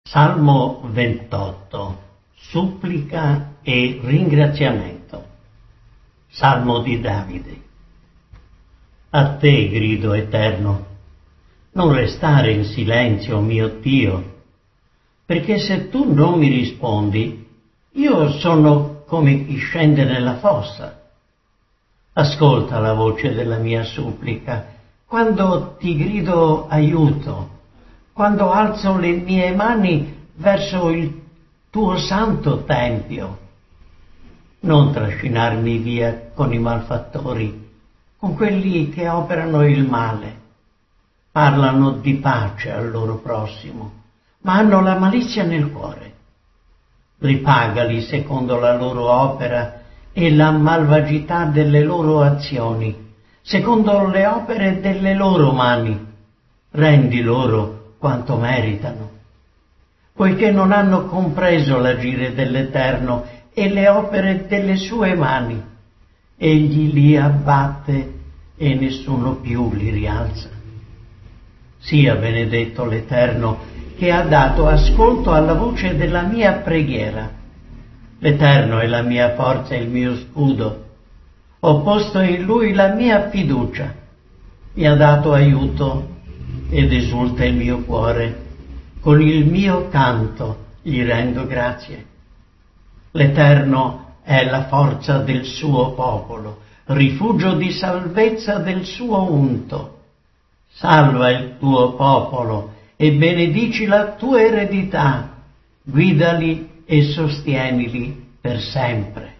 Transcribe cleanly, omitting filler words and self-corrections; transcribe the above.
Salmo 28. Supplica e ringraziamento. Salmo di Davide. A te grido eterno, non restare in silenzio, mio Dio, perché se tu non mi rispondi, io sono come chi scende nella fossa. Ascolta la voce della mia supplica, quando ti grido aiuto, quando alzo le mie mani verso il tuo santo tempio. Non trascinarmi via con i malfattori, con quelli che operano il male. Parlano di pace al loro prossimo, ma hanno la malizia nel cuore. Ripagali secondo la loro opera e la malvagità delle loro azioni, secondo le opere delle loro mani. Rendi loro quanto meritano, poiché non hanno compreso l'agire dell'Eterno e le opere delle sue mani. Egli li abbatte e nessuno più li rialza. Sia benedetto l'Eterno, che ha dato ascolto alla voce della mia preghiera. L'Eterno è la mia forza e il mio scudo. Ho posto in Lui la mia fiducia. Mi ha dato aiuto ed esulta il mio cuore. Con il mio canto gli rendo grazie. L'Eterno è la forza del suo popolo, rifugio di salvezza del suo unto. Salva il tuo popolo e benedici la tua eredità, guidali e sostienili per sempre.